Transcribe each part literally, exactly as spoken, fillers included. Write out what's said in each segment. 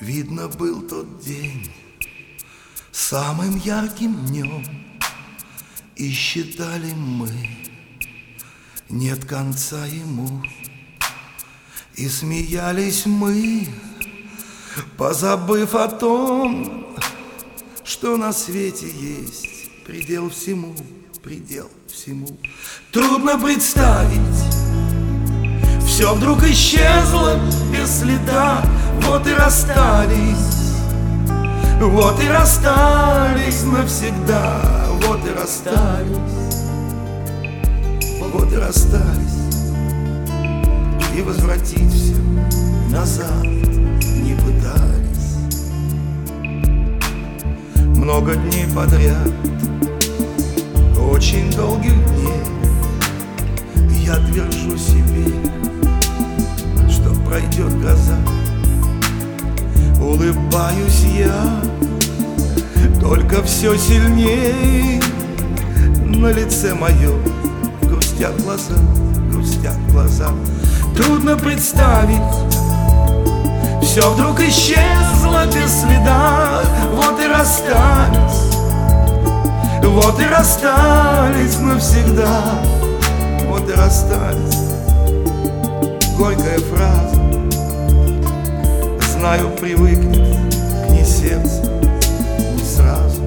Видно, был тот день самым ярким днем, и считали мы, нет конца ему. И смеялись мы, позабыв о том, что на свете есть предел всему, предел всему. Трудно представить, все вдруг исчезло без следа. Вот и расстались, вот и расстались навсегда. Вот и расстались, вот и расстались. И возвратить все назад не пытались. Много дней подряд, очень долгих дней, я твержу себе, что пройдет гроза. Улыбаюсь я, только все сильнее. На лице моем грустят глаза, грустят глаза. Трудно представить, все вдруг исчезло без следа. Вот и расстались, вот и расстались навсегда. Вот и расстались. Горькая фраза, знаю, привыкнет к ней сердце не сразу.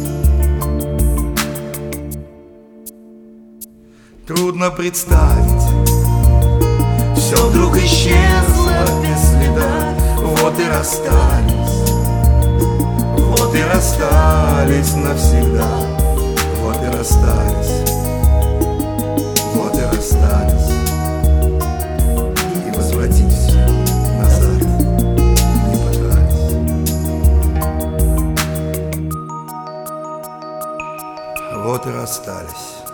Трудно представить, все вдруг исчезло без следа. Вот и расстались, вот и расстались навсегда. Вот и расстались, вот и расстались. И возвратить все назад не пытались. Вот и расстались.